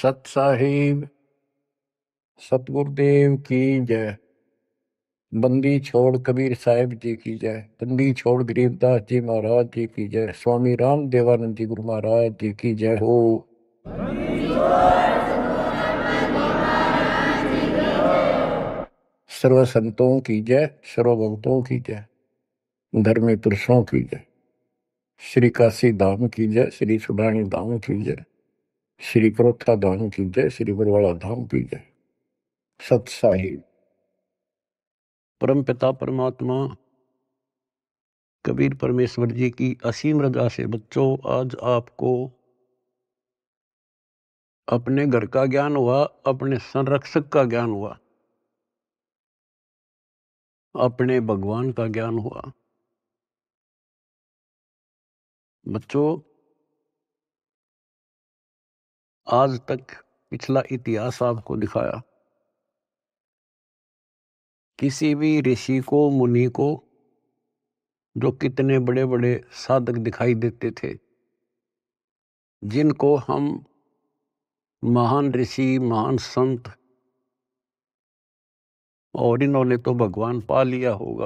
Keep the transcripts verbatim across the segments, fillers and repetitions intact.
सत साहिब सतगुरुदेव की जय। बंदी छोड़ कबीर साहिब जी की जय। बंदी छोड़ गरीबदास जी महाराज जी की जय। स्वामी राम देवानंद जी गुरु महाराज जी की जय हो। सर्व संतों की जय, सर्व भक्तों की जय, धर्मी पुरुषों की जय। श्री काशी धाम की जय, श्री सुडानी धाम की जय, श्री प्रोथा धाम की जय, श्री बरवाड़ा धाम की जय। सत साहिब। परम पिता परमात्मा कबीर परमेश्वर जी की असीम रजा से बच्चों, आज आपको अपने घर का ज्ञान हुआ, अपने संरक्षक का ज्ञान हुआ, अपने भगवान का ज्ञान हुआ। बच्चों, आज तक पिछला इतिहास आपको दिखाया। किसी भी ऋषि को, मुनि को, जो कितने बड़े बड़े साधक दिखाई देते थे, जिनको हम महान ऋषि, महान संत, और इन्होंने तो भगवान पा लिया होगा,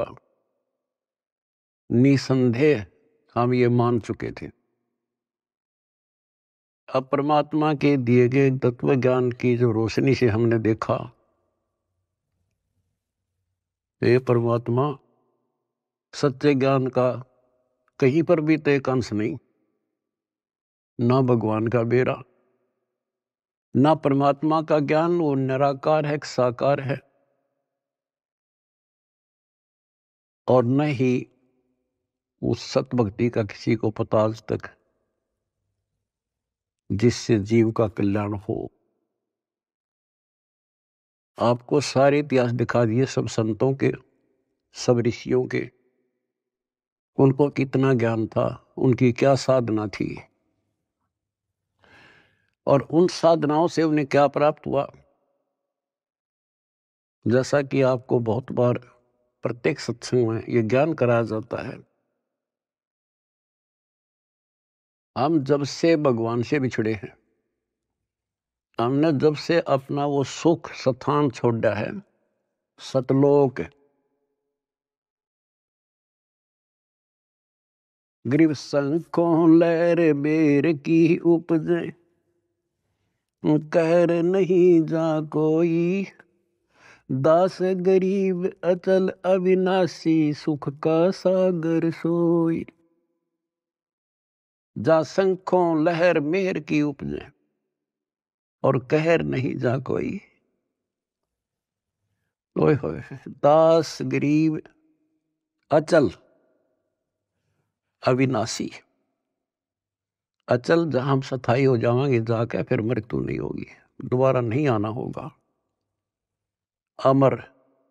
निसंदेह हम ये मान चुके थे। अब परमात्मा के दिए गए तत्व ज्ञान की जो रोशनी से हमने देखा, ये परमात्मा सच्चे ज्ञान का कहीं पर भी तो एक अंश नहीं, ना भगवान का बेरा, ना परमात्मा का ज्ञान। वो निराकार है, साकार है, और न ही उस सत भक्ति का किसी को पता आज तक, जिससे जीव का कल्याण हो। आपको सारे इतिहास दिखा दिए, सब संतों के, सब ऋषियों के, उनको कितना ज्ञान था, उनकी क्या साधना थी, और उन साधनाओं से उन्हें क्या प्राप्त हुआ। जैसा कि आपको बहुत बार प्रत्येक सत्संग में ये ज्ञान कराया जाता है, हम जब से भगवान से बिछड़े हैं, हमने जब से अपना वो सुख स्थान छोड़ा है, सतलोक, ग्रीव संकों लहर बेर की उपजे, कहर नहीं जा कोई, दास गरीब अचल अविनाशी, सुख का सागर सोई। जा संखों लहर मेहर की उपजे, और कहर नहीं जा कोई। ओए होए, दास गरीब अचल अविनाशी। अचल जहां हम स्थायी हो जाएंगे जाके, फिर मृत्यु नहीं होगी, दोबारा नहीं आना होगा। अमर,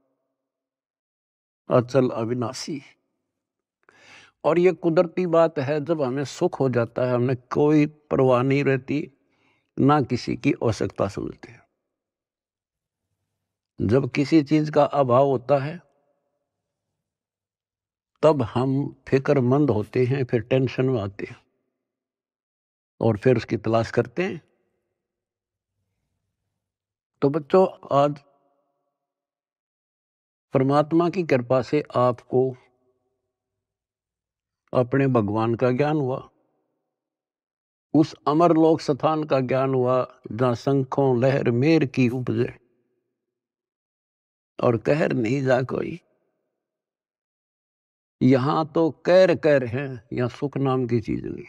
अचल, अविनाशी। और ये कुदरती बात है, जब हमें सुख हो जाता है, हमें कोई परवाह नहीं रहती, ना किसी की आवश्यकता समझते हैं। जब किसी चीज का अभाव होता है, तब हम फिक्रमंद होते हैं, फिर टेंशन में आते हैं, और फिर उसकी तलाश करते हैं। तो बच्चों, आज परमात्मा की कृपा से आपको अपने भगवान का ज्ञान हुआ, उस अमर लोक स्थान का ज्ञान हुआ, जहां शंखों लहर मेर की उपजे, और कहर नहीं जा कोई। यहां तो कैर कैर है, यहां सुख नाम की चीज नहीं।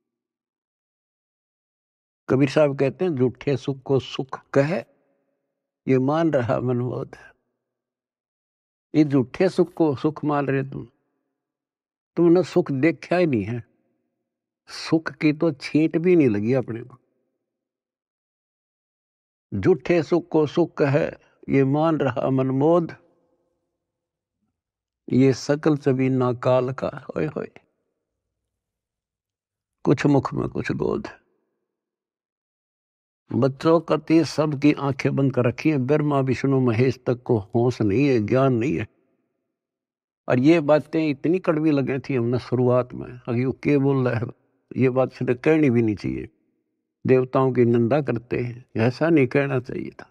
कबीर साहब कहते हैं, झूठे सुख को सुख कहे, ये मान रहा मनमोद। ये झूठे सुख को सुख मान रहे तुम तुमने सुख देखा ही नहीं है, सुख की तो छींट भी नहीं लगी अपने को। झूठे सुख को सुख कहे, ये मान रहा मनमोद, ये सकल सभी ना काल का। होए होए, कुछ मुख में कुछ गोद। बच्चों, कति सबकी आंखें बंद कर रखी है, ब्रह्मा विष्णु महेश तक को होश नहीं है, ज्ञान नहीं है। और ये बातें इतनी कड़वी लगी थी हमने शुरुआत में, अभी वो क्या बोल रहा है, ये बात सीधे कहनी भी नहीं चाहिए। देवताओं की निंदा करते हैं। ऐसा नहीं कहना चाहिए था।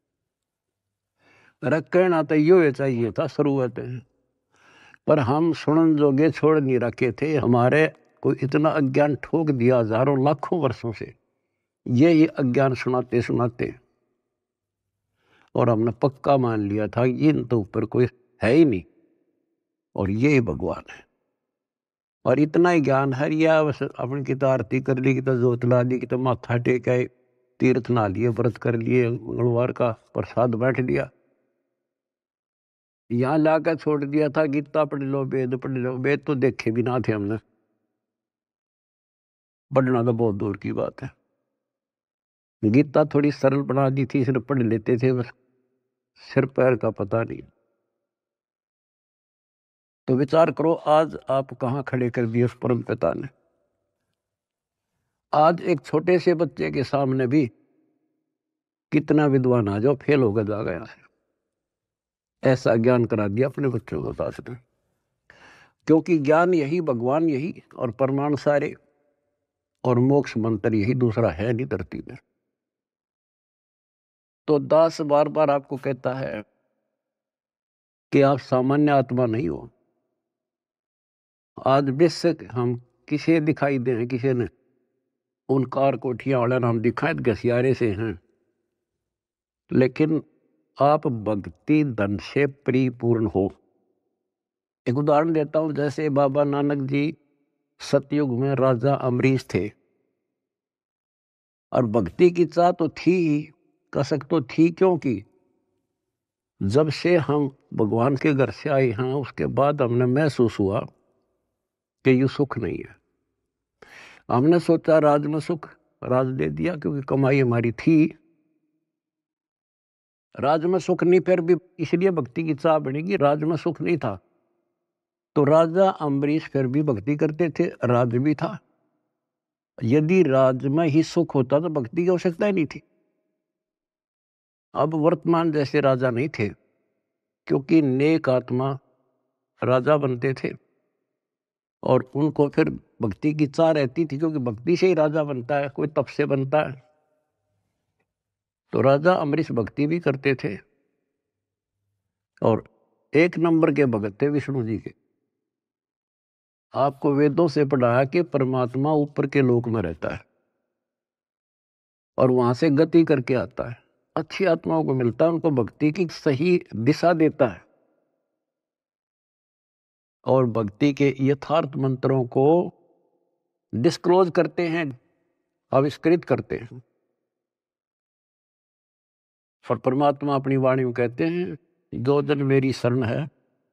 अरे कहना तो यो चाहिए था शुरुआत में, पर हम सुनन जोगे छोड़ नहीं रखे थे। हमारे को इतना अज्ञान ठोक दिया हजारों लाखों वर्षों से, ये ये अज्ञान सुनाते सुनाते, और हमने पक्का मान लिया था इन तो ऊपर कोई है ही नहीं और ये भगवान है। और इतना ही ज्ञान है, या बस अपनी की तो आरती कर ली, की तो जोत ला ली, की तो माथा टेका, तीर्थ ना लिए, व्रत कर लिए, मंगलवार का प्रसाद बैठ लिया, यहाँ लाकर छोड़ दिया था गीता पढ़ लो, वेद पढ़ लो। वेद तो देखे भी ना थे हमने, पढ़ना तो बहुत दूर की बात है। गीता थोड़ी सरल बना दी थी, सिर्फ पढ़ लेते थे, बस सिर पैर का पता नहीं। तो विचार करो आज आप कहाँ खड़े कर दिए उस परम पिता ने। आज एक छोटे से बच्चे के सामने भी कितना विद्वान आ जाओ फेल होकर जा गया है। ऐसा ज्ञान करा दिया अपने बच्चों को दास ने, क्योंकि ज्ञान यही, भगवान यही, और परमाणु सारे, और मोक्ष मंत्र यही, दूसरा है नहीं धरती में। तो दास बार बार आपको कहता है कि आप सामान्य आत्मा नहीं हो। आज बेशक हम किसे दिखाई दे, किसी ने उन कार कोठियां वाला नाम दिखाए घसियारे से हैं, लेकिन आप भक्ति धन से परिपूर्ण हो। एक उदाहरण देता हूं, जैसे बाबा नानक जी सतयुग में राजा अमरीश थे, और भक्ति की चाह तो थी ही, कसक तो थी, क्योंकि जब से हम भगवान के घर से आए हैं उसके बाद हमने महसूस हुआ कि ये सुख नहीं है। हमने सोचा राज में सुख, राज दे दिया क्योंकि कमाई हमारी थी। राज में सुख नहीं, फिर भी इसलिए भक्ति की चाह बनेगी, राज में सुख नहीं था। तो राजा अम्बरीश फिर भी भक्ति करते थे, राज भी था। यदि राज में ही सुख होता तो भक्ति की आवश्यकता ही नहीं थी। अब वर्तमान जैसे राजा नहीं थे, क्योंकि नेक आत्मा राजा बनते थे, और उनको फिर भक्ति की चाह रहती थी, क्योंकि भक्ति से ही राजा बनता है, कोई तप से बनता है। तो राजा अम्बरीश भक्ति भी करते थे, और एक नंबर के भगत थे विष्णु जी के। आपको वेदों से पढ़ाया कि परमात्मा ऊपर के लोक में रहता है और वहां से गति करके आता है, अच्छी आत्माओं को मिलता है, उनको भक्ति की सही दिशा देता है, और भक्ति के यथार्थ मंत्रों को डिस्क्लोज करते हैं, आविष्कृत करते हैं। और परमात्मा अपनी वाणी में कहते हैं, जो जन मेरी शरण है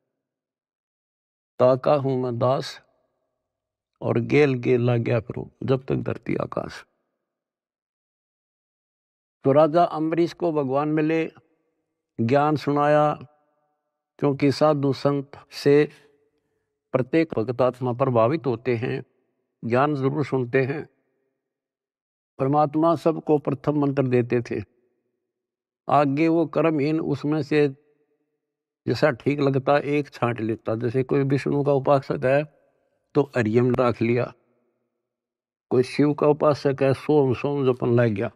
ताका हूं मैं दास, और गेल गेल ला गया फिर जब तक धरती आकाश। तो राजा अम्बरीश को भगवान मिले, ज्ञान सुनाया, क्योंकि साधु संत से प्रत्येक भक्त आत्मा प्रभावित होते हैं, ज्ञान जरूर सुनते हैं। परमात्मा सबको प्रथम मंत्र देते थे, आगे वो कर्महीन उसमें से जैसा ठीक लगता एक छांट लेता। जैसे कोई विष्णु का उपासक है तो हरियम रख लिया, कोई शिव का उपासक है सोम सोम जपन लग गया,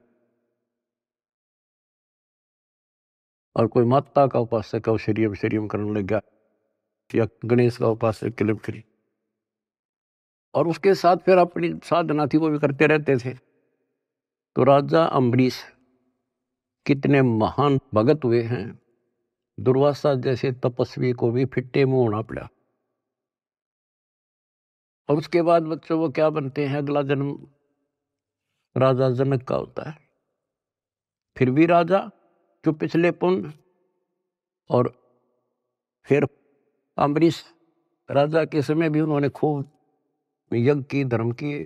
और कोई माता का उपासक है वो शरीयम शरीयम करने लग गया, या गणेश का उपासक किलिम करी। और उसके साथ फिर अपनी साधना थी वो भी करते रहते थे। तो राजा अम्बरीश कितने महान भगत हुए हैं, दुर्वासा जैसे तपस्वी को भी फिट्टे मुंह होना पड़ा। और उसके बाद बच्चों वो क्या बनते हैं, अगला जन्म राजा जनक का होता है, फिर भी राजा जो पिछले पुण्य, और फिर अम्बरीश राजा के समय भी उन्होंने खूब यज्ञ की, धर्म किए।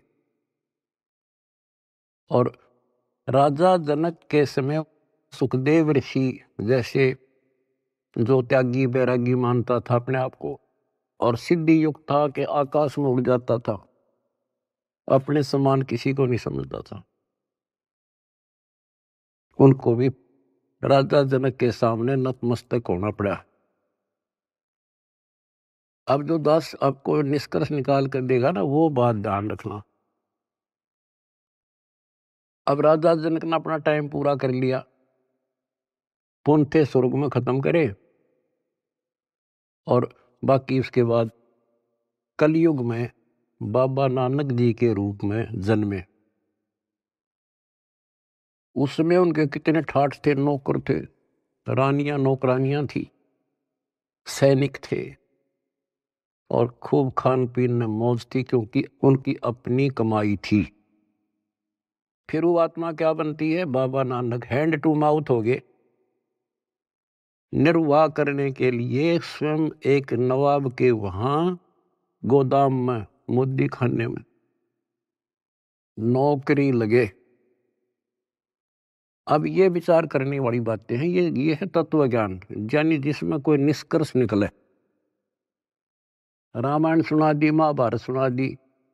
और राजा जनक के समय सुखदेव ऋषि जैसे जो त्यागी बैरागी मानता था अपने आप को, और सिद्धि युक्त था कि आकाश में उड़ जाता था, अपने समान किसी को नहीं समझता था, उनको भी राजा जनक के सामने नतमस्तक होना पड़ा। अब जो दास आपको निष्कर्ष निकाल कर देगा ना, वो बात ध्यान रखना। अब राजा जनक ने अपना टाइम पूरा कर लिया, पुनः स्वर्ग में खत्म करे, और बाकी उसके बाद कलयुग में बाबा नानक जी के रूप में जन्मे। उसमें उनके कितने ठाठ थे, नौकर थे, रानियां नौकरानियां थी, सैनिक थे, और खूब खान पीन में मौज थी, क्योंकि उनकी अपनी कमाई थी। फिर वो आत्मा क्या बनती है? Baba Nanak hand to mouth हो गए। निर्वाह करने के लिए स्वयं एक नवाब के वहां गोदाम में, मुद्दी खाने में नौकरी लगे। अब ये विचार करने वाली बातें हैं, ये ये है तत्व ज्ञान, यानी जिसमें कोई निष्कर्ष निकले। रामायण सुना दी, महाभारत सुना दी,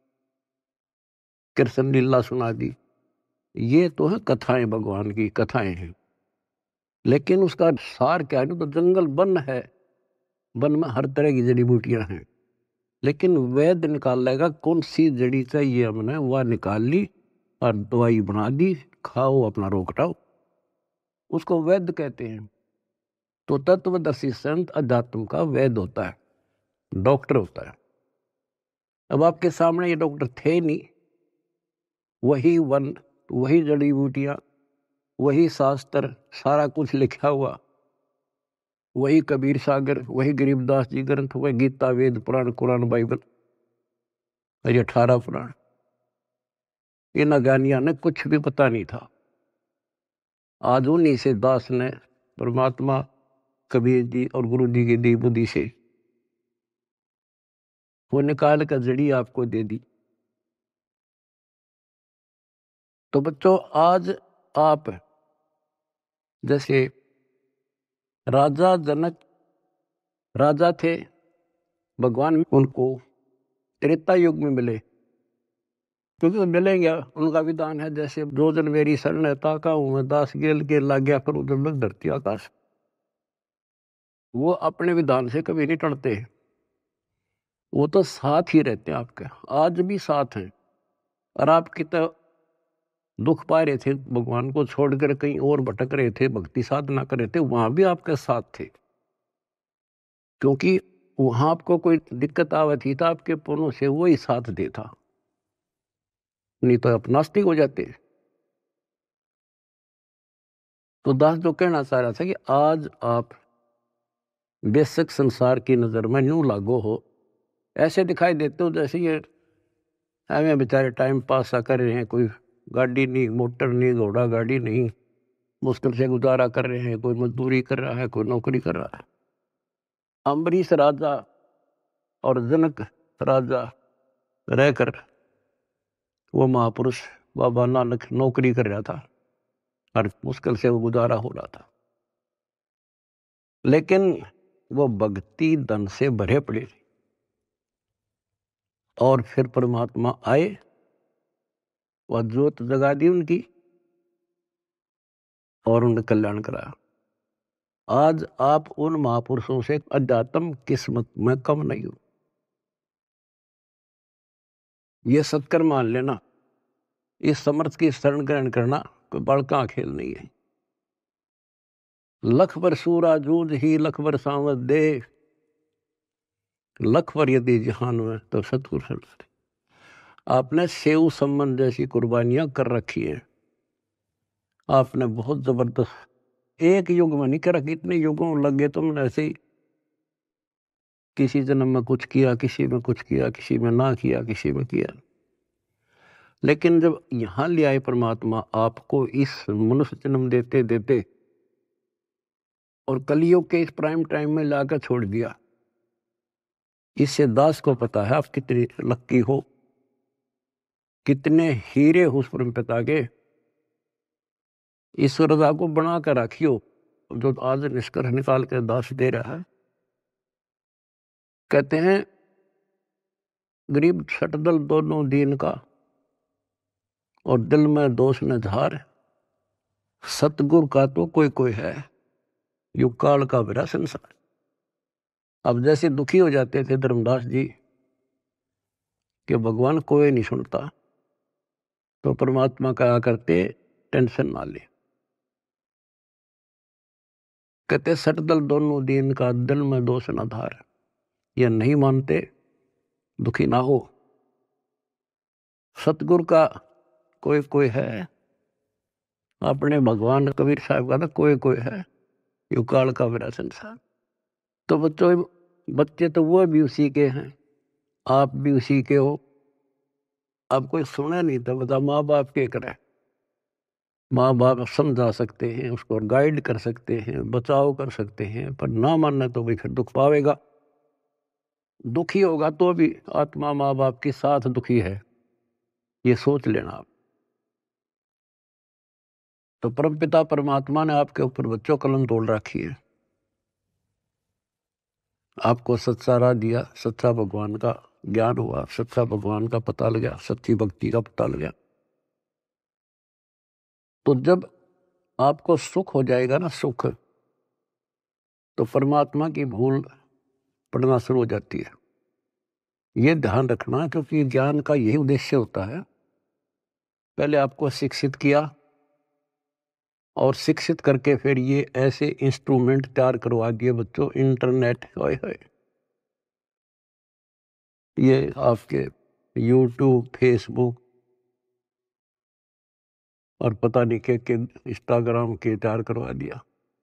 कृष्ण लीला सुना दी, ये तो है कथाएं, भगवान की कथाएं हैं। लेकिन उसका सार क्या है? तो जंगल वन है, वन में हर तरह की जड़ी बूटियां हैं, लेकिन वैद्य निकाल लेगा कौन सी जड़ी चाहिए हमने, वह निकाल ली और दवाई बना दी, खाओ अपना रोग हटाओ, उसको वैद्य कहते हैं। तो तत्वदर्शी संत अध्यात्म का वैद्य होता है, डॉक्टर होता है। अब आपके सामने ये डॉक्टर थे नहीं, वही वन, वही जड़ी बूटियां, वही शास्त्र, सारा कुछ लिखा हुआ, वही कबीर सागर, वही गरीबदास जी ग्रंथ, वही गीता, वेद, पुराण, कुरान, बाइबल, ये अठारह पुराण। इन अज्ञानियों ने कुछ भी पता नहीं था। आज उन्हीं से दास ने परमात्मा कबीर जी और गुरु जी की दी बुद्धि से वो निकाल कर जड़ी आपको दे दी। तो बच्चों, आज आप जैसे राजा जनक राजा थे, भगवान उनको त्रेता युग में मिले, क्योंकि तो मिलेंगे, उनका विधान है जैसे जो जन मेरी शरण है ताका हूं मैं दास, गेल के लाग गया करूं जब लग धरती आकाश। वो अपने विधान से कभी नहीं टलते, वो तो साथ ही रहते हैं आपके, आज भी साथ हैं। और आप कितना दुख पा रहे थे, भगवान को छोड़कर कहीं और भटक रहे थे, भक्ति साधना कर रहे थे, वहां भी आपके साथ थे, क्योंकि वहां आपको कोई दिक्कत आवे थी तो आपके पुनों से वो ही साथ देता, नहीं तो आप नास्तिक हो जाते। तो दास जो कहना चाह रहा था कि आज आप बेशक संसार की नजर में यूं लागो हो, ऐसे दिखाई देते हो जैसे ये हमें बेचारे टाइम पास सा कर रहे हैं, कोई गाड़ी नहीं, मोटर नहीं, घोड़ा गाड़ी नहीं, मुश्किल से गुजारा कर रहे हैं, कोई मजदूरी कर रहा है, कोई नौकरी कर रहा है। अम्बरीश राजा और जनक राजा रहकर वो महापुरुष बाबा नानक नौकरी कर रहा था और मुश्किल से वो गुजारा हो रहा था, लेकिन वो भक्ति धन से भरे पड़े। और फिर परमात्मा आए, वह ज्योत जगा दी उनकी और उन्हें कल्याण कराया। आज आप उन महापुरुषों से अध्यात्म किस्मत में कम नहीं हो, ये सत्कर मान लेना। इस समर्थ की शरण ग्रहण करना कोई बड़का खेल नहीं है। लख बर सूरा जूझ ही लख बर सांवत दे, लख बर यदि जहान में तो सतगुरु। आपने सेव संबंध जैसी कुर्बानियां कर रखी है, आपने बहुत जबरदस्त, एक युग में नहीं कर रखी, इतने युगों लग गए तुमने ऐसे ही, किसी जन्म में कुछ किया, किसी में कुछ किया, किसी में ना किया, किसी में किया। लेकिन जब यहां ले आए परमात्मा आपको इस मनुष्य जन्म देते देते और कलियुग के इस प्राइम टाइम में लाकर छोड़ दिया, इससे दास को पता है आप कितने लक्की हो, कितने हीरे हो उस परम पिता के। इस रजा को बना कर रखियो जो आज निष्कर्ष निकाल कर दास दे रहा है। कहते हैं गरीब छटदल दोनों दीन का और दिल में दोष न धार, सतगुरु का तो कोई कोई है, युग काल का भरा संसार। अब जैसे दुखी हो जाते थे धर्मदास जी कि भगवान कोई नहीं सुनता, तो परमात्मा कहा करते टेंशन ना ले। कहते सट दल दोनों दीन का दिल में दोष न धार, ये नहीं मानते दुखी ना हो। सतगुरु का कोई कोई है, अपने भगवान कबीर साहब का तो कोई कोई है, यू काल का मेरा संसार। तो बच्चों, बच्चे तो वो भी उसी के हैं, आप भी उसी के हो। अब कोई सुने नहीं तो बता माँ बाप के करे। माँ बाप समझा सकते हैं, उसको गाइड कर सकते हैं, बचाव कर सकते हैं, पर ना मानना तो भी फिर दुख पावेगा। दुखी होगा तो भी आत्मा माँ बाप के साथ दुखी है, ये सोच लेना आप। तो परमपिता परमात्मा ने आपके ऊपर बच्चों कलम तोड़ रखी है, आपको सच्चा राह दिया, सच्चा भगवान का ज्ञान हुआ, सच्चा भगवान का पता लगा, सच्ची भक्ति का पता लगा। तो जब आपको सुख हो जाएगा ना, सुख, तो परमात्मा की भूल पड़ना शुरू हो जाती है। ये ध्यान रखना, क्योंकि ज्ञान का यही उद्देश्य होता है। पहले आपको शिक्षित किया और शिक्षित करके फिर ये ऐसे इंस्ट्रूमेंट तैयार करवा दिए बच्चों, इंटरनेट, हाय हाय, ये आपके यूट्यूब, फेसबुक और पता नहीं के के इंस्टाग्राम के तैयार करवा दिया।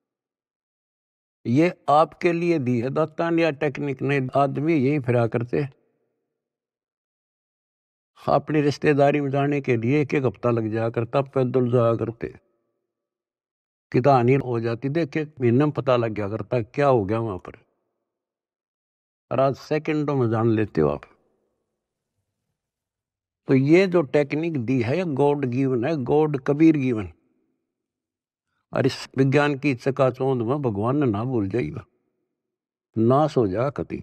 ये आपके लिए दी है दातान या टेक्निक ने। आदमी यही फिरा करते, अपनी रिश्तेदारी में जाने के लिए एक एक हफ्ता लग जाया करता, पैदल जाया करते, कितना हानि हो जाती, देख के महीने में पता लग गया करता क्या हो गया वहां पर। और आज सेकंडों में जान लेते हो आप। तो ये जो टेक्निक दी है गॉड गिवन है, गॉड कबीर गिवन। और इस विज्ञान की चकाचौंध में भगवान ने ना भूल जाएगा, नाश हो जा कति।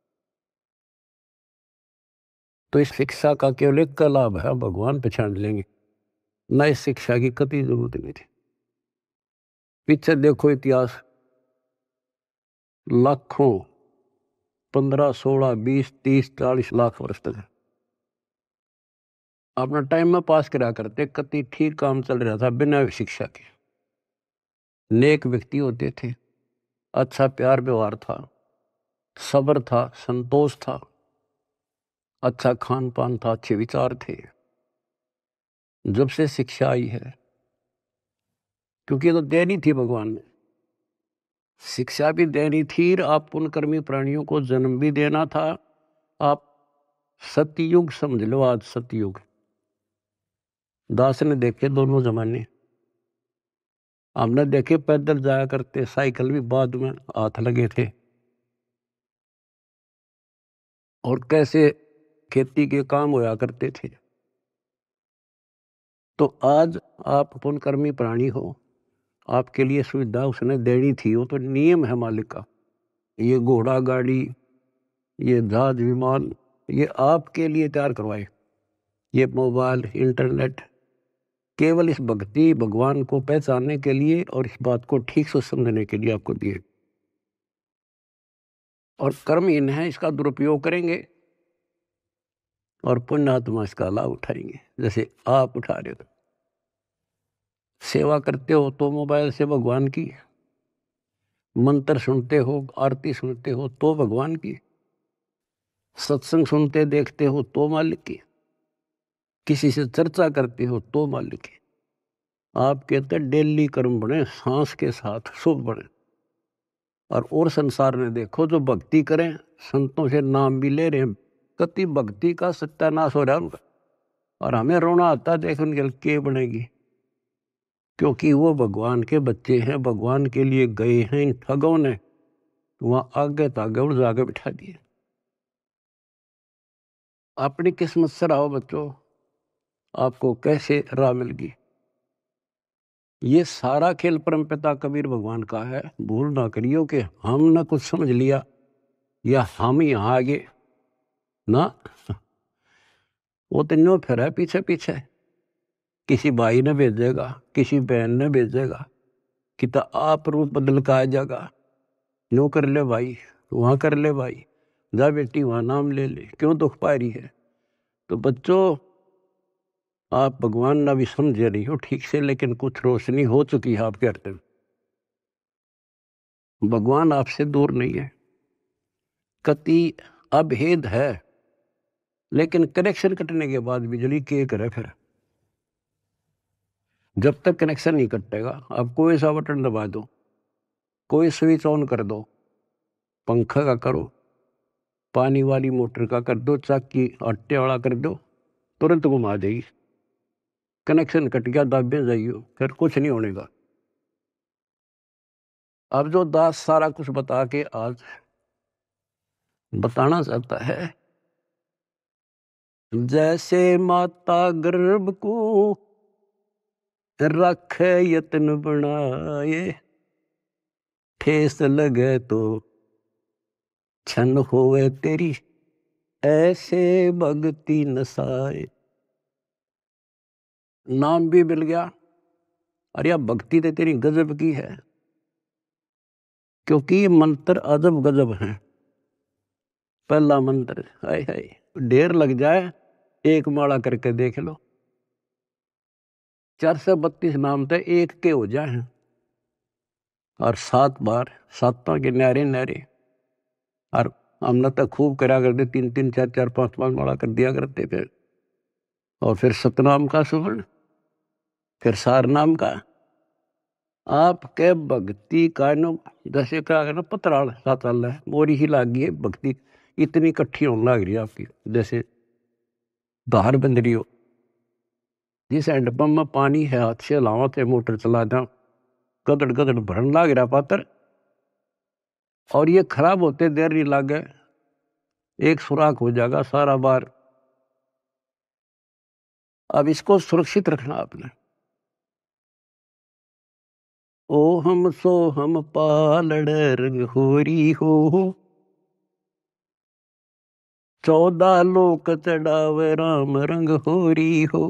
तो इस शिक्षा का केवल एक का लाभ है, भगवान पहचान लेंगे, न इस शिक्षा की कति जरूरत नहीं थी। पीछे देखो इतिहास, लाखों, पंद्रह सोलह बीस तीस चालीस लाख वर्ष तक अपना टाइम में पास करा करते, कति ठीक काम चल रहा था बिना शिक्षा के। नेक व्यक्ति होते थे, अच्छा प्यार व्यवहार था, सब्र था, संतोष था, अच्छा खान पान था, अच्छे विचार थे। जब से शिक्षा आई है, क्योंकि ये तो देनी थी भगवान ने, शिक्षा भी देनी थी, आप पुण्यकर्मी प्राणियों को जन्म भी देना था। आप सतयुग समझ लो, आज सतयुग। दास ने देखे दोनों जमाने, हमने देखे पैदल जाया करते, साइकिल भी बाद में हाथ लगे थे, और कैसे खेती के काम होया करते थे। तो आज आप पुण्यकर्मी प्राणी हो, आपके लिए सुविधा उसने देनी थी, वो तो नियम है मालिक का। ये घोड़ा गाड़ी, ये जहाज विमान, ये आपके लिए तैयार करवाए। ये मोबाइल, इंटरनेट केवल इस भक्ति भगवान को पहचानने के लिए और इस बात को ठीक से समझने के लिए आपको दिए। और कर्महीन है, इसका दुरुपयोग करेंगे और पुण्यात्मा इसका लाभ उठाएंगे, जैसे आप उठा रहे हो। सेवा करते हो तो मोबाइल से भगवान की, मंत्र सुनते हो, आरती सुनते हो तो भगवान की, सत्संग सुनते देखते हो तो मालिक की, किसी से चर्चा करते हो तो मालिक की। आप कहते हैं डेली कर्म बने, सांस के साथ शुभ बने। और और संसार में देखो, जो भक्ति करें, संतों से नाम भी ले रहे हैं, कति भक्ति का सत्यानाश हो रहा है उनका। और हमें रोना आता देख उनके के बनेगी, क्योंकि वो भगवान के बच्चे हैं, भगवान के लिए गए हैं। इन ठगों ने वहां आगे तागे उड़ जाके बिठा दिए। अपनी किस्मत से रहो बच्चों, आपको कैसे राह मिल गई। ये सारा खेल परमपिता कबीर भगवान का है। भूल ना करियो कि हमने कुछ समझ लिया या हम यहाँ आगे ना, वो तो न्यो फिर है पीछे पीछे। किसी भाई ने भेजेगा, किसी बहन ने भेजेगा, कि तो आप रूप बदल का आ जाएगा, न्यो कर ले भाई, वहां कर ले भाई, जा बेटी वहां नाम ले ले, क्यों दुख पा रही है। तो बच्चों, आप भगवान ना भी समझे रही हो ठीक से, लेकिन कुछ रोशनी हो चुकी है आपके हृदय में। भगवान आपसे दूर नहीं है, कति अभेद है, लेकिन कनेक्शन कटने के बाद बिजली के करे फिर। जब तक कनेक्शन नहीं कटेगा, आप कोई सा बटन दबा दो, कोई स्विच ऑन कर दो, पंखा का करो, पानी वाली मोटर का कर दो, चाकी आटे वाला कर दो, तुरंत घुमा देगी। कनेक्शन कट गया, दाबे जाइयो, फिर कुछ नहीं होने का। अब जो दास सारा कुछ बता के आज बताना चाहता है, जैसे माता गर्भ को रखे यत्न बनाए, ठेस लगे तो छन होवे तेरी, ऐसे भक्ति नसाए। नाम भी मिल गया, अरे भक्ति तो तेरी गजब की है, क्योंकि ये मंत्र अजब गजब है। पहला मंत्र, हाय हाय, ढेर लग जाए, एक माला करके देख लो, चार सौ बत्तीस नाम तो एक के हो जाए, और सात बार सातों के न्यारे न्यारे। और हमने तो खूब करा करते, तीन तीन चार चार पांच पांच माला कर दिया करते फिर। और फिर सतनाम का सुवर्ण, फिर सार नाम का। आपके भक्ति का नो जैसे क्या करना, पतराल साताल है, मोरी ही लागी है भक्ति, इतनी इकट्ठी होने लग रही है आपकी, जैसे धार बंध रही हो। जिस हैंडपंप में पानी है, हाथ से लावा थे, मोटर चला था, गदड़ गदड़ भरन लाग रहा पात्र, और ये खराब होते देर नहीं लागे, एक सुराख हो जाएगा सारा बार। अब इसको सुरक्षित रखना आपने। ओ हम सो हम पालड़ रंग होरी हो, चौदह लोक चढ़ावे राम रंग होरी हो,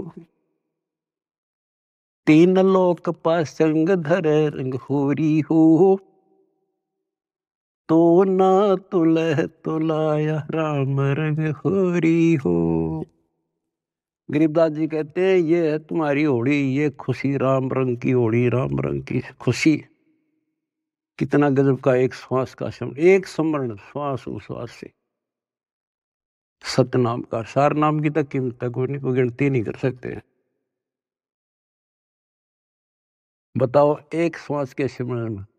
तीन लोक पासंग धरे रंग होरी हो, तो ना तुलह तुलाया राम रंग होरी हो। गरीबदास जी कहते हैं, ये है तुम्हारी होड़ी, ये खुशी राम रंग की होड़ी, राम रंग की खुशी। कितना गजब का एक श्वास का शब्द, एक स्मरण श्वास उश्वास से। सतनाम का, सार नाम की तक कीमत कोई नहीं, कोई गिनती नहीं कर सकते। बताओ एक श्वास के सिमरण में।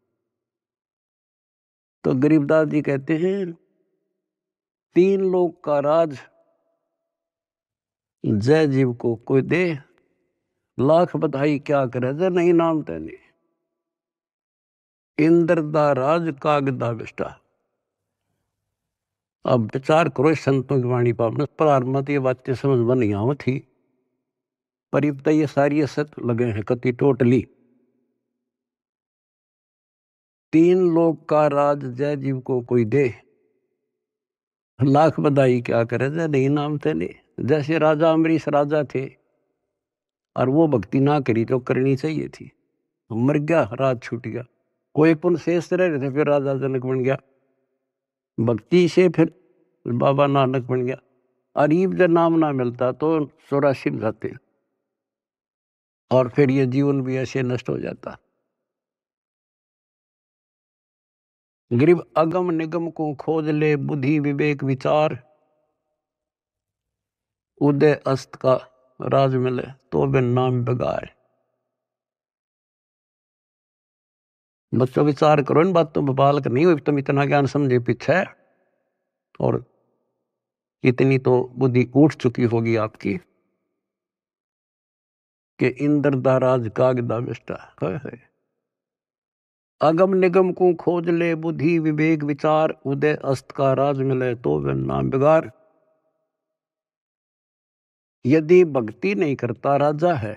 तो गरीबदास जी कहते हैं, तीन लोक का राज जय जीव को कोई दे, लाख बधाई क्या करे, जय नहीं नाम तेने, इंद्र दा राज कागदा बिष्टा। अब विचार करो संतों की वाणी पर, प्रारंभ ये बातें समझ में नहीं आव थी, पर अब ये सारी असत लगे हैं कति टोटली। तीन लोक का राज जय जीव को कोई दे, लाख बधाई क्या करे, जय नहीं नाम तेने। जैसे राजा अमरीश राजा थे, और वो भक्ति ना करी तो करनी चाहिए थी, मर गया, राज छूट गया। कोई पुण्य शेष रह रहे थे, फिर राजा जनक बन गया, भक्ति से फिर बाबा नानक बन गया। अरीब जब नाम ना मिलता तो चौरासी में जाते, और फिर ये जीवन भी ऐसे नष्ट हो जाता। गरीब अगम निगम को खोज ले, बुद्धि विवेक विचार, उदय अस्त का राज मिले, तो बिन नाम बगार। बच्चों विचार करो इन बातों पर, बालक नहीं हुई तुम इतना ज्ञान समझे पीछे, और इतनी तो बुद्धि उठ चुकी होगी आपकी कि इंद्र दा राज कागदा बिष्टा है। अगम निगम को खोज ले, बुद्धि विवेक विचार, उदय अस्त का राज मिले, तो बिन नाम बिगार। यदि भक्ति नहीं करता राजा है,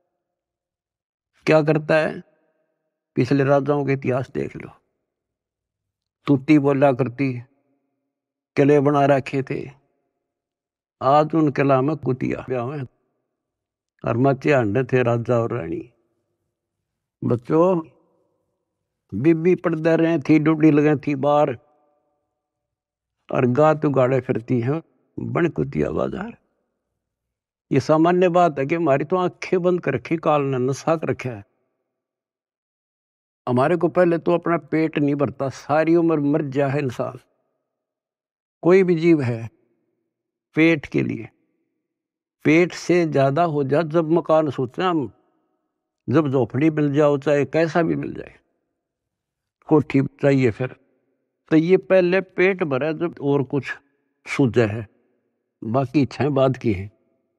क्या करता है? पिछले राजाओं के इतिहास देख लो, तूती बोला करती, किले बना रखे थे, आज उन किला में कुतिया ब्याह, और मचे अंडे थे राजा और रानी। बच्चों, बीबी पड़दे रहे थी, डूडी लगे थी बाहर, और गात उगाड़े फिरती हैं बन कुतिया बाजार। ये सामान्य बात है कि हमारी तो आंखें बंद कर रखी, काल ने नशा कर रखा है। हमारे को पहले तो अपना पेट नहीं भरता, सारी उम्र मर जा है इंसान, कोई भी जीव है, पेट के लिए। पेट से ज्यादा हो जा जब मकान सोचते हैं हम, जब झोपड़ी मिल जाओ चाहे कैसा भी मिल जाए, कोठी चाहिए फिर, तो ये पहले पेट भरा जब और कुछ सूझे है, बाकी इच्छाएं बाद की है।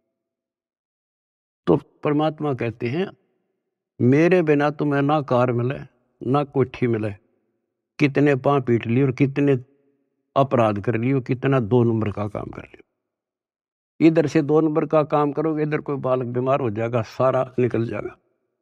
तो परमात्मा कहते हैं मेरे बिना तुम्हें ना कार मिले ना कोठी मिले, कितने पांव पीट लिए और कितने अपराध कर लिए, कितना दो नंबर का काम कर लियो। इधर से दो नंबर का काम करोगे, इधर कोई बालक बीमार हो जाएगा, सारा निकल जाएगा।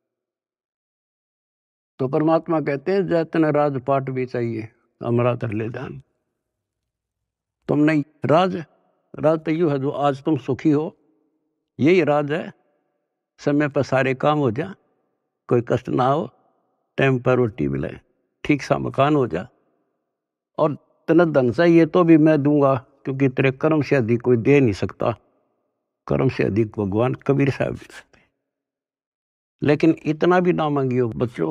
तो परमात्मा कहते हैं जैतन राजपाट भी चाहिए हमारा तर ले ध्यान। तुम नहीं राज, राज तो यूं है जो आज तुम सुखी हो, यही राज है। समय पर सारे काम हो जा, कोई कष्ट ना हो, टाइम पर रोटी मिले, ठीक सा मकान हो जा, और तेना धन चाहिए तो भी मैं दूंगा, क्योंकि तेरे कर्म से अधिक कोई दे नहीं सकता, कर्म से अधिक भगवान कबीर साहब दे सकते। लेकिन इतना भी ना मांगियो बच्चों,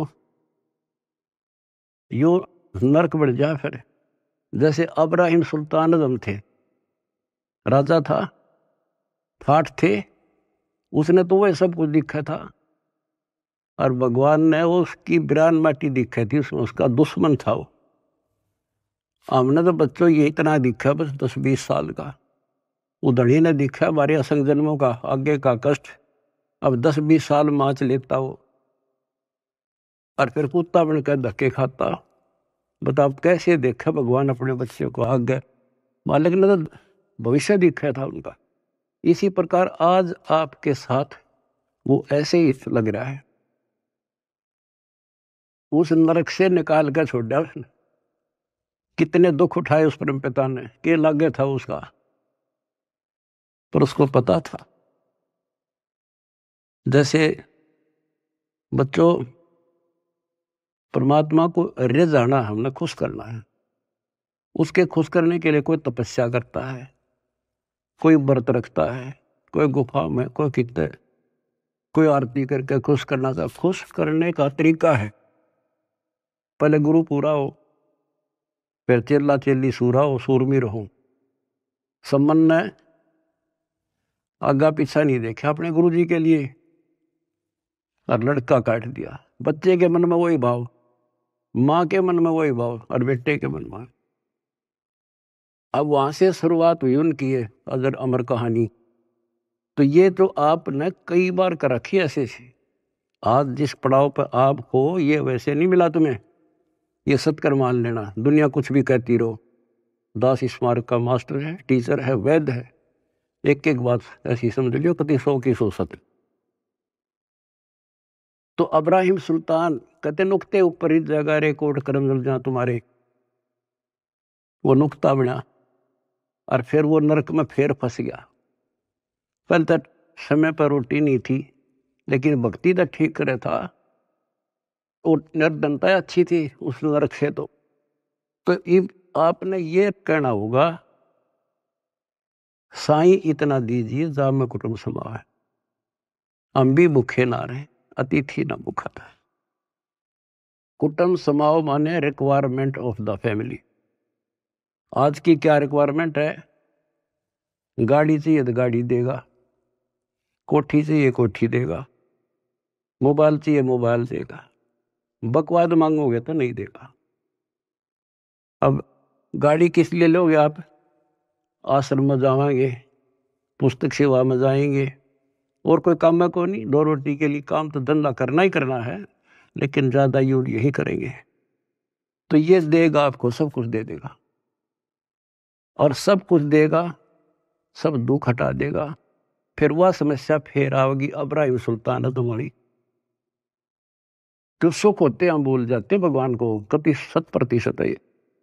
यो नरक बढ़ जाए फिर। जैसे अब्राहिम सुल्तान आजम थे, राजा था, ठाठ थे, उसने तो वह सब कुछ दिखा था, और भगवान ने उसकी बिरान माटी दिखी थी, उसमें उसका दुश्मन था वो। हमने तो बच्चों ये इतना दिखा बस दस बीस साल का, उधड़ी ने दिखा हमारे असंग जन्मों का आगे का कष्ट, अब दस बीस साल माच लेता वो, और फिर कुत्ता बनकर धक्के खाता। बताओ कैसे देखा भगवान अपने बच्चे को आगे, मालिक ने तो भविष्य दिखा था उनका। इसी प्रकार आज आपके साथ वो ऐसे ही लग रहा है, उस नरक से निकाल कर छोड़ दिया उसने। कितने दुख उठाए उस परम पिता ने, के लागे था उसका, पर उसको पता था। जैसे बच्चों परमात्मा को रिझाना, हमने खुश करना है, उसके खुश करने के लिए कोई तपस्या करता है, कोई व्रत रखता है, कोई गुफा में, कोई कितने, कोई आरती करके खुश करना था। खुश करने का तरीका है, पहले गुरु पूरा हो, फिर चेला चेली सूरा हो, सूरमीर हो। सम्मन ने आगा पीछा नहीं देखा अपने गुरु जी के लिए, और लड़का काट दिया। बच्चे के मन में वही भाव, माँ के मन में वही भाव, और बेटे के मन में। अब वहां से शुरुआत हुई उनकी है अजर अमर कहानी। तो ये तो आपने कई बार कर रखी ऐसे से, आज जिस पड़ाव पर आप हो ये वैसे नहीं मिला तुम्हें, ये सत्कर मान लेना। दुनिया कुछ भी कहती रहो, दास स्मारक का मास्टर है, टीचर है, वैद्य है, एक एक बात ऐसी समझ लियो कति सौ की सौ सत्य। तो अब्राहिम सुल्तान कहते नुक्ते ऊपर ही जगह रे कोट करम जल जा तुम्हारे, वो नुक्ता बना, और फिर वो नरक में फिर फंस गया। पहले तक समय पर रोटी नहीं थी, लेकिन भक्ति तो ठीक करे था, और निर्धनता अच्छी थी उस नरक से। तो तो आपने ये कहना होगा साईं इतना दीजिए जा में कुटुंब समावे, हम भी भूखे ना रहे, अतिथि ना भूखा था। कुटुंब समाओ माने रिक्वायरमेंट ऑफ द फैमिली। आज की क्या रिक्वायरमेंट है? गाड़ी चाहिए तो गाड़ी देगा, कोठी चाहिए कोठी देगा, मोबाइल चाहिए मोबाइल देगा, बकवाद मांगोगे तो नहीं देगा। अब गाड़ी किस लिए लोगे आप? आश्रम में जाएंगे, पुस्तक सेवा में जाएंगे, और कोई काम में को नहीं, दो रोटी के लिए काम तो धंधा करना ही करना है, लेकिन ज्यादा यूज यही करेंगे। तो ये देगा आपको, सब कुछ दे देगा, और सब कुछ देगा, सब दुख हटा देगा। फिर वह समस्या फिर आओगी अब्राहिम सुल्तान है तुम्हारी। जो सुख होते हम भूल जाते हैं भगवान को, कति शत प्रतिशत है,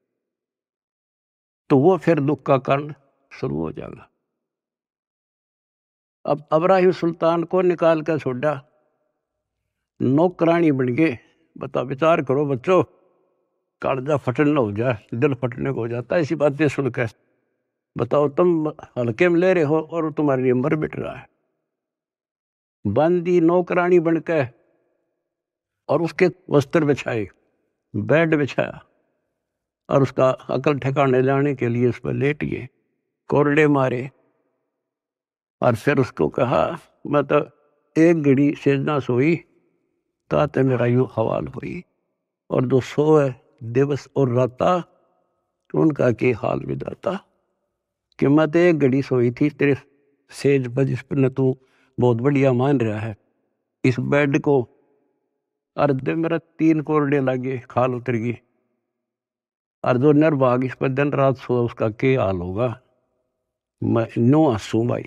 तो वो फिर दुख का कारण शुरू हो जाएगा। अब अब्राहिम सुल्तान को निकाल कर छोड़ा, नौकरानी बन गए। बता विचार करो बच्चों, कालजा फटने हो जाए, दिल फटने को हो जाता है ऐसी बातें सुनकर। बताओ तुम हल्के में ले रहे हो और तुम्हारे लिए मर बिट रहा है। बांदी नौकरानी बनकर और उसके वस्त्र बिछाए, बेड बिछाया और उसका अकल ठिकाने लाने के लिए उस पर लेट गए, कोरडे मारे और फिर उसको कहा मैं तो एक घड़ी सेजना सोई ताते मेरा यूं हवाल हुई, और जो सोए दिवस और राता उनका के हाल विदाता। कि मैं तो एक घड़ी सोई थी तेरे सेज पर जिस पर न तू बहुत बढ़िया मान रहा है, इस बेड को अर्धे मेरा तीन कोरडे लगे, खाल उतर गई, और जो निर्भाग इस पर दिन रात सो उसका के हाल होगा। मैं नो हंसू भाई।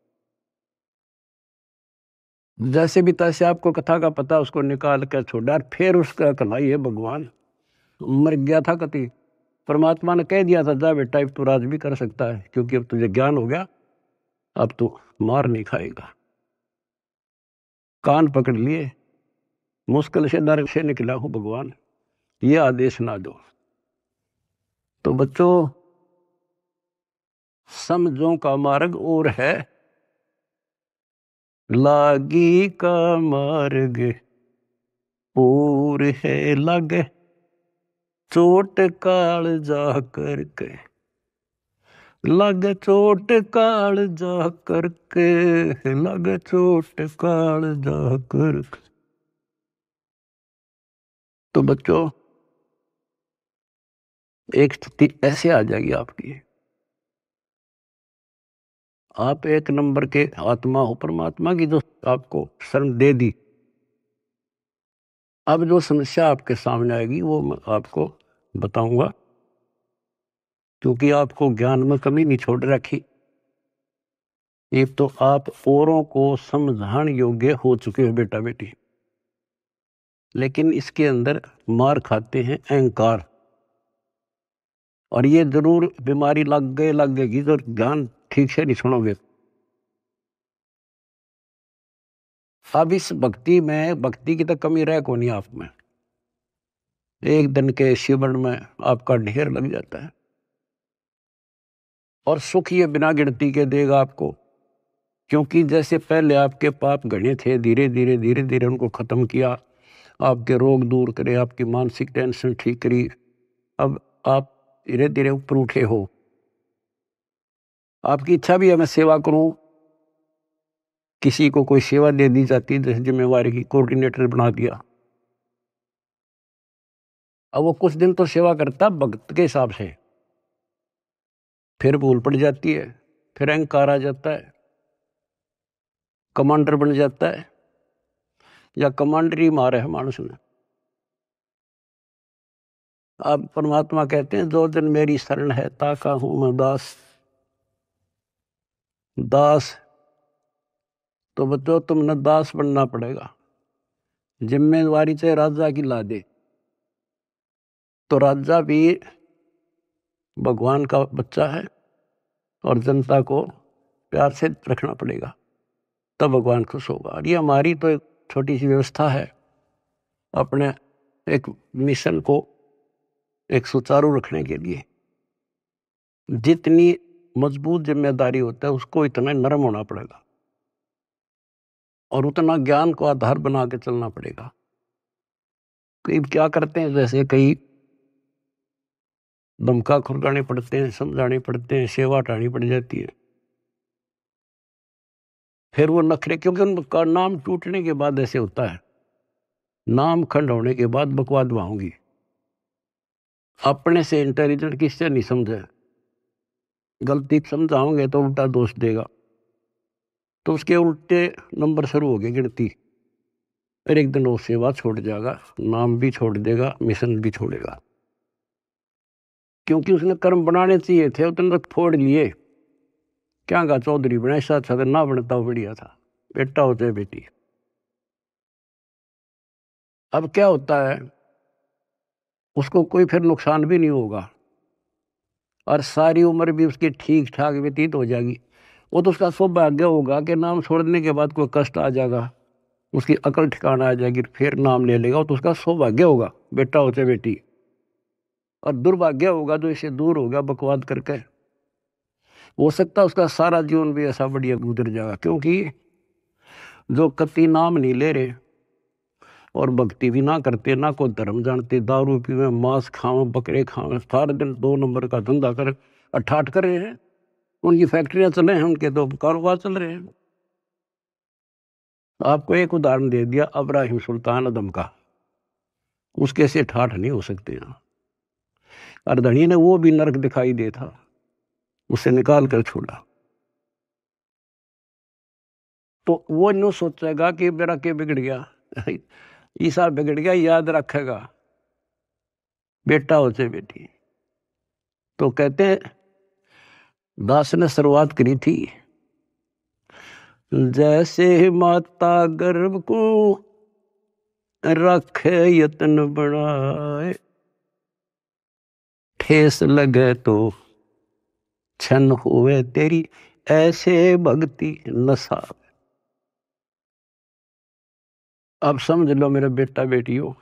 जैसे भी तैसे आपको कथा का पता उसको निकाल कर छोड़ा, फिर उसका कलाई है भगवान मर गया था कति, परमात्मा ने कह दिया था जा बेटा अब तू राज भी कर सकता है, क्योंकि अब तुझे ज्ञान हो गया, अब तू मार नहीं खाएगा। कान पकड़ लिए, मुश्किल से दर से निकला हूं भगवान, ये आदेश ना दो। तो बच्चों समझों का मार्ग और है, लागी का मार्ग और है लगे, चोट काल जा करके लग चोट काल जा करके, लग चोट काल जा करके। तो बच्चों एक स्थिति ऐसे आ जाएगी आपकी, आप एक नंबर के आत्मा हो परमात्मा की, जो आपको शरण दे दी। अब जो समस्या आपके सामने आएगी वो मैं आपको बताऊंगा, क्योंकि आपको ज्ञान में कमी नहीं छोड़ रखी। एक तो आप औरों को समझाने योग्य हो चुके हो बेटा बेटी, लेकिन इसके अंदर मार खाते हैं अहंकार, और ये जरूर बीमारी लग गए लग गएगी तो ज्ञान ठीक से नहीं सुनोगे। अब इस भक्ति में भक्ति की तो कमी रह को नहीं आप में, एक दिन के शिवन में आपका ढेर लग जाता है, और सुख ये बिना गिनती के देगा आपको, क्योंकि जैसे पहले आपके पाप घने थे, धीरे धीरे धीरे धीरे उनको खत्म किया, आपके रोग दूर करे, आपकी मानसिक टेंशन ठीक करी, अब आप धीरे धीरे ऊपर उठे हो। आपकी इच्छा भी है मैं सेवा करूं, किसी को कोई सेवा दे दी जाती, जैसे जिम्मेवारी की कोऑर्डिनेटर बना दिया, अब वो कुछ दिन तो सेवा करता भक्त के हिसाब से, फिर भूल पड़ जाती है, फिर अहंकार आ जाता है, कमांडर बन जाता है, या कमांडर ही मारे है मानुष ने। अब परमात्मा कहते हैं जो दिन मेरी शरण है ताका हूं मैं दास। दास तो बच्चों तुमने दास बनना पड़ेगा, जिम्मेवारी चाहे राजा की ला दे, तो राजा भी भगवान का बच्चा है, और जनता को प्यार से रखना पड़ेगा, तब भगवान खुश होगा। और ये हमारी तो एक छोटी सी व्यवस्था है, अपने एक मिशन को एक सुचारू रखने के लिए। जितनी मजबूत जिम्मेदारी होता है उसको इतना नरम होना पड़ेगा, और उतना ज्ञान को आधार बना के चलना पड़ेगा। कई क्या करते हैं, जैसे कई धमका खुरगाने पड़ते हैं, समझाने पड़ते हैं, सेवा हटानी पड़ जाती है, फिर वो नखरे, क्योंकि उनका नाम टूटने के बाद ऐसे होता है, नाम खंड होने के बाद बकवाद होंगी। अपने से इंटेलिजेंट किससे नहीं समझे, गलती समझाओगे तो उल्टा दोष देगा, तो उसके उल्टे नंबर शुरू हो गए गिनती, फिर एक दिन वो सेवा छोड़ जाएगा, नाम भी छोड़ देगा, मिशन भी छोड़ेगा, क्योंकि उसने कर्म बनाने चाहिए थे, उतने तक फोड़ लिए। क्या कहा चौधरी बना, ऐसा अच्छा था ना बनता बढ़िया था, बेटा हो चाहे बेटी। अब क्या होता है, उसको कोई फिर नुकसान भी नहीं होगा, और सारी उम्र भी उसकी ठीक ठाक व्यतीत हो जाएगी। वो तो उसका सौभाग्य होगा कि नाम छोड़ने के बाद कोई कष्ट आ जाएगा, उसकी अकल ठिकाना आ जाएगी, फिर नाम ले लेगा, तो उसका सौभाग्य होगा बेटा हो चाहे बेटी। और दुर्भाग्य होगा जो इससे दूर होगा बकवाद करके, हो सकता है उसका सारा जीवन भी ऐसा बढ़िया गुजर जाएगा, क्योंकि जो कति नाम नहीं ले रहे और भक्ति भी ना करते, ना कोई धर्म जानते, दारू पीवे, मांस खावे, बकरे खावे, सारे दिन दो नंबर का धंधा कर अठाठ कर रहे हैं। उनकी फैक्ट्रियां चले हैं, उनके तो कारोबार चल रहे हैं। आपको एक उदाहरण दे दिया इब्राहिम सुल्तान अदम का, उसके से ठाठ नहीं हो सकते यहाँ। अर्धनी ने वो भी नरक दिखाई दे था, उसे निकाल कर छोड़ा। तो वो न्यू सोचेगा कि मेरा क्या बिगड़ गया, ईसा बिगड़ गया, याद रखेगा बेटा हो चाहे बेटी। तो कहते हैं दास ने शुरुआत करी थी, जैसे माता गर्भ को रखे यत्न बढ़ाए, ठेस लगे तो छन हुए तेरी, ऐसे भक्ति नशा। अब समझ लो मेरे बेटा बेटी हो,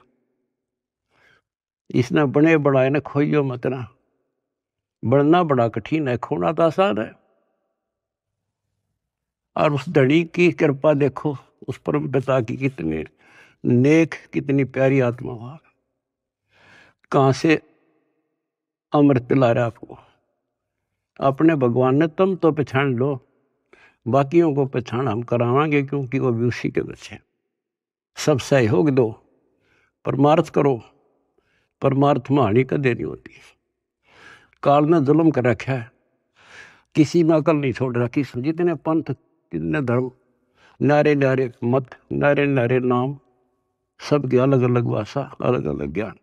इसने बने बढ़ाए ने खोइयो मत ना। बढ़ना बड़ा कठिन है, खोना तो आसान है। और उस धड़ी की कृपा देखो, उस परम पिता की कितने नेक, कितनी प्यारी आत्मा हुआ, कहां से अमृत पिला रहा आपको। अपने भगवान ने तुम तो पहचान लो, बाकियों को पहचान हम करावांगे, क्योंकि वो भी उसी के बच्चे। सब सहयोग दो, परमार्थ करो, परमार्थ में हानि कदे नहीं होती। काल ने जुल्म कर रखा है, किसी में अकल नहीं छोड़ रखी। जितने पंथ, कितने धर्म, नारे नारे मत, नारे नारे नाम, सबकी अलग अलग भाषा, अलग अलग ज्ञान।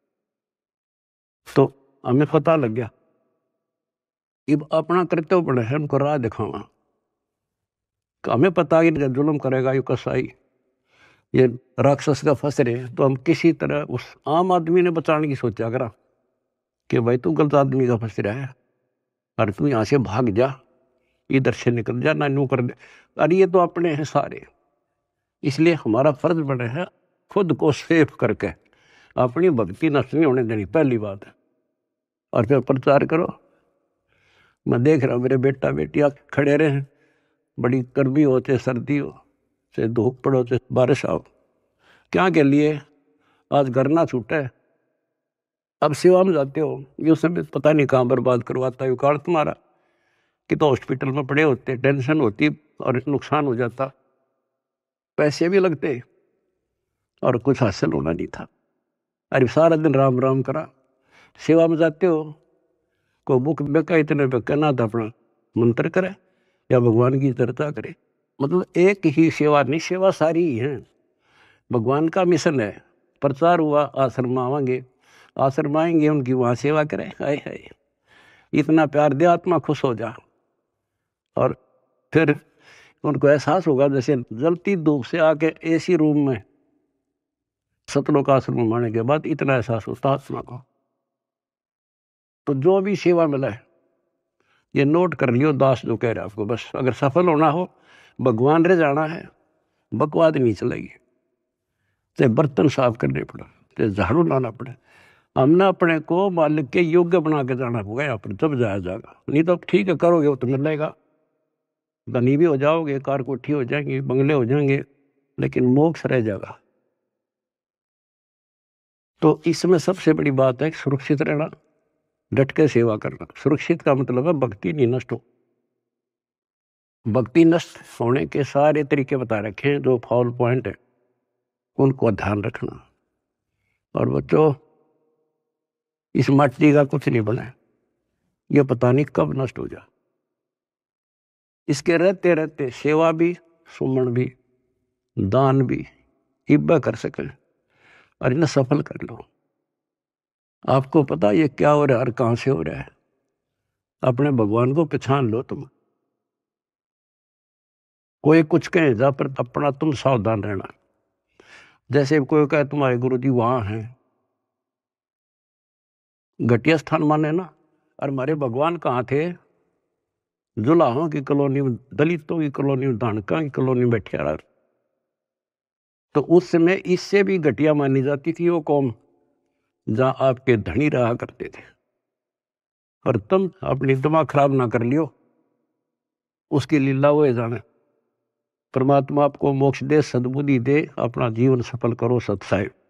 तो हमें पता लग गया, अब अपना कर्तव्य बने है उनको राह दिखावा। हमें पता है कि जुल्म करेगा ये कसाई, ये राक्षस का फंस रहे, तो हम किसी तरह उस आम आदमी ने बचाने की सोचा करा कि भाई तू गलत आदमी का फंस रहा है, और तू यहाँ से भाग जा, इधर से निकल जा, ना नू कर दे। अरे ये तो अपने हैं सारे, इसलिए हमारा फर्ज बने है खुद को सेफ करके अपनी भक्ति नष्ट नहीं होने देनी, पहली बात है। और फिर प्रचार करो। मैं देख रहा हूँ मेरे बेटा बेटियां खड़े रहे, बड़ी गर्मी हो चाहे सर्दी हो, चाहे धूप पड़ो चाहे बारिश आओ, क्या के लिए आज घर ना छूटे। अब सेवा में जाते हो, ये समय पता नहीं कहाँ बर्बाद करवाता है काल तुम्हारा, कि तो हॉस्पिटल में पड़े होते, टेंशन होती और नुकसान हो जाता, पैसे भी लगते और कुछ हासिल होना नहीं था। अरे सारा दिन राम राम करा। सेवा में जाते हो, को बुक बेका इतने पे कहना था अपना मंत्र करे या भगवान की चर्चा करे। मतलब एक ही सेवा नहीं, सेवा सारी ही है। भगवान का मिशन है, प्रचार हुआ, आश्रम आवांगे, आश्रम आएंगे, उनकी वहाँ सेवा करें। हाय हाय, इतना प्यार दे, आत्मा खुश हो जा। और फिर उनको एहसास होगा जैसे जलती धूप से आके एसी रूम में सतलोक आश्रम आने के बाद इतना एहसास होता आत्मा को। तो जो भी सेवा मिला है ये नोट कर लियो, दास जो कह रहे आपको, बस अगर सफल होना हो, भगवान रे जाना है, बकवाद नहीं चलेगी। चाहे बर्तन साफ करने पड़े, चाहे झाड़ू लाना पड़े, हमने अपने को मालिक के योग्य बना के जाना होगा यहाँ पर, जब जाया जाएगा। नहीं तो ठीक है करोगे वो तो मिलेगा, धनी भी हो जाओगे, कार कोठी हो जाएंगे, बंगले हो जाएंगे, लेकिन मोक्ष रह जाएगा। तो इसमें सबसे बड़ी बात है सुरक्षित रहना, डट के सेवा करना। सुरक्षित का मतलब है भक्ति नहीं नष्ट हो। भक्ति नष्ट होने के सारे तरीके बता रखे हैं, जो फाउल पॉइंट है उनको ध्यान रखना। और बच्चों, इस माटी का कुछ नहीं बना, ये पता नहीं कब नष्ट हो जाए। इसके रहते रहते सेवा भी, सुमन भी, दान भी इब्बा कर सके और इन्हें सफल कर लो। आपको पता ये क्या हो रहा है और कहां से हो रहा है, अपने भगवान को पहचान लो। तुम कोई कुछ कहे जा, पर अपना तुम सावधान रहना। जैसे कोई कहे तुम्हारे गुरु जी वहां हैं, घटिया स्थान माने ना। और हमारे भगवान कहाँ थे? जुलाहों की कॉलोनी में, दलितों की कॉलोनी में, धानका की कॉलोनी में बैठे रहा। तो उस समय इससे भी घटिया मानी जाती थी वो कौम, जहां आपके धनी रहा करते थे। और तुम अपनी दिमाग खराब ना कर लियो, उसकी लीला वो जाने। परमात्मा आपको मोक्ष दे, सद्बुद्धि दे, अपना जीवन सफल करो सत्साई।